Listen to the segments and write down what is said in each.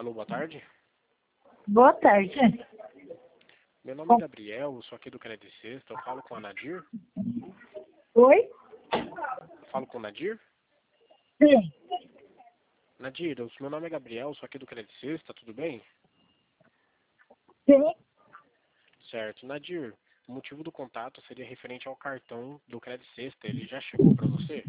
Alô, boa tarde. Boa tarde. Meu nome é Gabriel, eu sou aqui do Credit Sexta. Eu falo com a Nadir. Oi? Falo com o Nadir? Sim. Nadir, meu nome é Gabriel, eu sou aqui do Credit Sexta, tudo bem? Sim. Certo. Nadir, o motivo do contato seria referente ao cartão do Credit Sexta. Ele já chegou para você?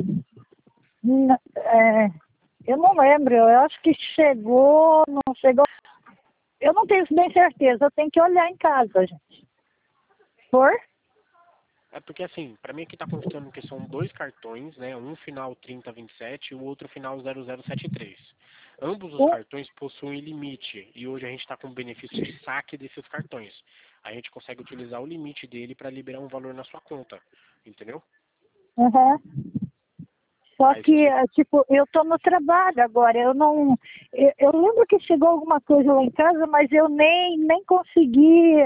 Eu não lembro, eu acho que chegou, não chegou. Eu não tenho bem certeza, eu tenho que olhar em casa, gente. Por? É porque assim, para mim aqui tá constando que são dois cartões, né? Um final 3027 e o outro final 0073. Ambos os cartões possuem limite e hoje a gente está com benefício de saque desses cartões. A gente consegue utilizar o limite dele para liberar um valor na sua conta, entendeu? Uhum. Só Aí se que, você... tipo, eu tô no trabalho agora, eu não... Eu lembro que chegou alguma coisa lá em casa, mas eu nem consegui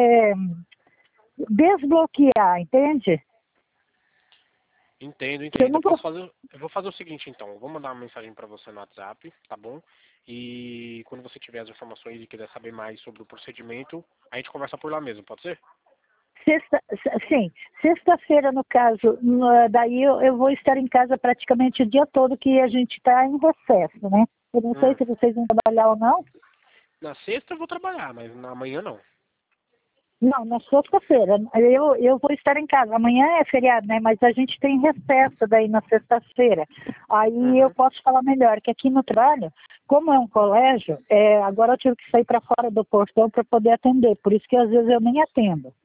desbloquear, entende? Entendo, Eu entendo. não Eu vou fazer o seguinte então, eu vou mandar uma mensagem para você no WhatsApp, tá bom? E quando você tiver as informações e quiser saber mais sobre o procedimento, a gente conversa por lá mesmo, pode ser? Sim, sexta-feira, no caso, daí eu vou estar em casa praticamente o dia todo, que a gente está em recesso, né? Eu não sei se vocês vão trabalhar ou não. Na sexta eu vou trabalhar, mas na manhã não. Não, na sexta-feira. Eu vou estar em casa. Amanhã é feriado, né? Mas a gente tem recesso daí na sexta-feira. Aí eu posso falar melhor, que aqui no trabalho, como é um colégio, agora eu tive que sair para fora do portão para poder atender. Por isso que às vezes eu nem atendo.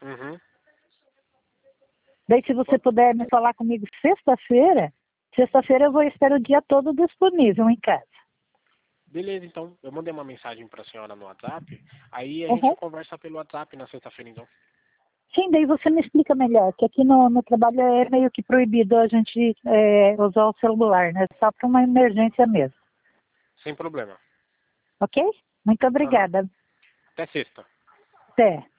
Daí, se você puder me falar comigo sexta-feira eu vou estar o dia todo disponível em casa. Beleza, então. Eu mandei uma mensagem para a senhora no WhatsApp, aí a gente Uhum. conversa pelo WhatsApp na sexta-feira, então. Sim, daí você me explica melhor, que aqui no trabalho é meio que proibido a gente usar o celular, né? Só para uma emergência mesmo. Sem problema. Ok? Muito Aham. obrigada. Até sexta. Até.